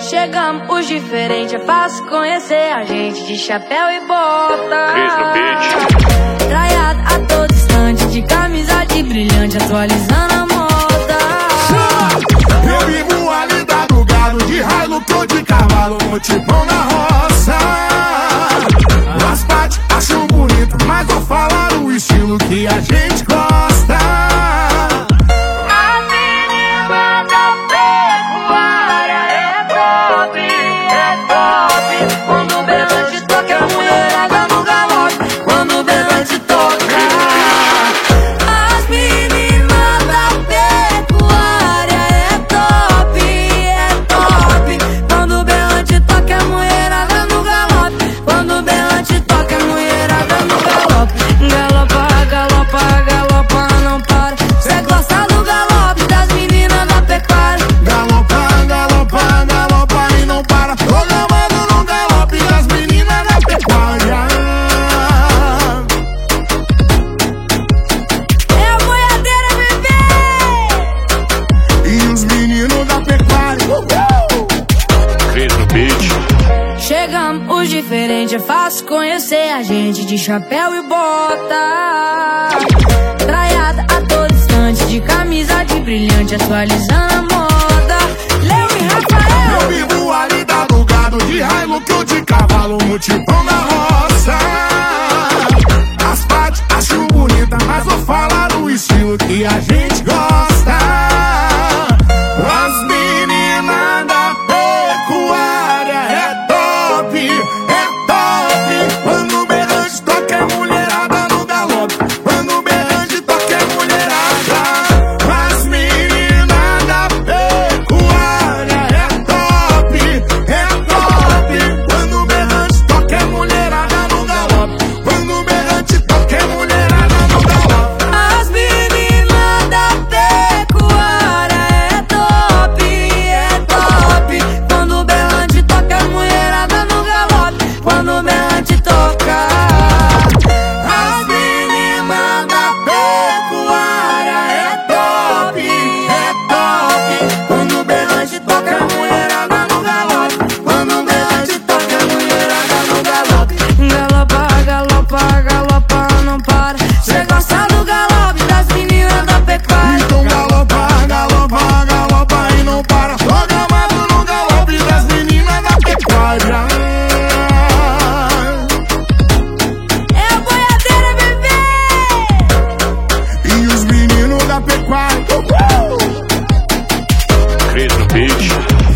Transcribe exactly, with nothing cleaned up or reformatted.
Chegamos os diferentes, é fácil conhecer a gente de chapéu e bota. Cris no beat. Traiado a todo instante, de camisa de brilhante, atualizando a moda. Eu vivo ali da do gado, de Hilux ou de cavalo, motivão na roça. As partes acham bonito, mas vou falar o estilo que a gente gosta. Chegamos os diferentes, é fácil conhecer a gente de chapéu e bota. Traiada a todo instante, de camisa de brilhante, atualizando a moda. Leo e Rafael. Eu vivo ali da do gado, de Hilux ou de cavalo, motivão na roça. As partes acham bonita, mas vou falar o estilo que a gente gosta. As meninas da pecuária é top, é top. Quando o berrante toca é mulherada no galope. Quando o berrante toca é mulherada. As meninas da pecuária é top, é top. Quando o berrante toca é mulherada no galope. Quando o berrante toca é mulherada no galope. As meninas da pecuária é top, é top. Quando o berrante toca é mulherada no galope. Quando o berrante toca. As meninas da pecuária é top, é top. Quando o berrante toca é mulherada no galope. Quando o berrante toca é mulherada no galope. Galopa, galopa, galopa, não para. Cê gosta do galope das meninas da pecuária. Então galopa, galopa, galopa e não para. Programado no galope das meninas da pecuária. É a boiadeira, bebê. E os meninos da pecuária. Cris no beat.